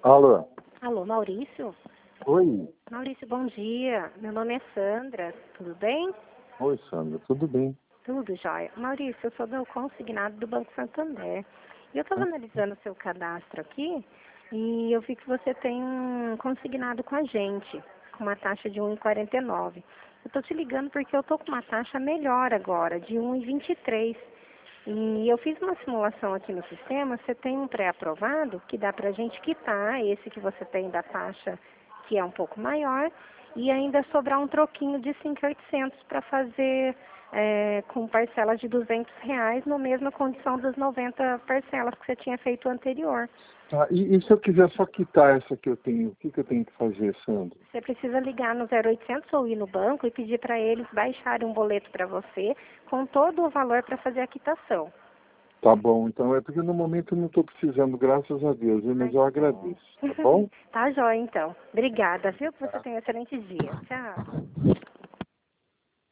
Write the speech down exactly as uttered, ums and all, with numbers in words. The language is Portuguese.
Alô? Alô, Maurício? Oi. Maurício, bom dia. Meu nome é Sandra. Tudo bem? Oi, Sandra. Tudo bem? Tudo jóia. Maurício, eu sou do consignado do Banco Santander. E eu estava Hã? analisando o seu cadastro aqui e eu vi que você tem um consignado com a gente, com uma taxa de um vírgula quarenta e nove. Eu estou te ligando porque eu estou com uma taxa melhor agora, de um vírgula vinte e três. E eu fiz uma simulação aqui no sistema, você tem um pré-aprovado que dá para a gente quitar esse que você tem da taxa que é um pouco maior e ainda sobrar um troquinho de cinco mil e oitocentos para fazer é, com parcelas de duzentos reais na mesma condição das noventa parcelas que você tinha feito anterior. Tá, e, e se eu quiser só quitar essa que eu tenho, o que, que eu tenho que fazer, Sandra? Você precisa ligar no zero oitocentos ou ir no banco e pedir para eles baixarem um boleto para você com todo o valor para fazer a quitação. Tá bom, então é porque no momento eu não estou precisando, graças a Deus, viu? Mas Ai, eu que bom. agradeço, tá bom? Tá jóia, então. Obrigada, viu? Que você tenha um excelente dia. Tchau.